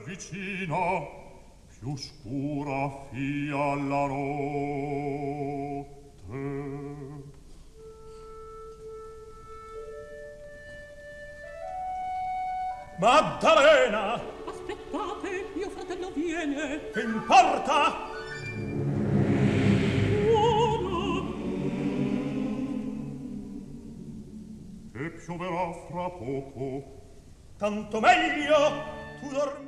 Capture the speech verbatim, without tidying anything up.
vicina, più scura fia la notte. Maddalena! Aspettate, mio fratello viene. Che importa? E pioverà fra poco. Tanto meglio, tu dormi.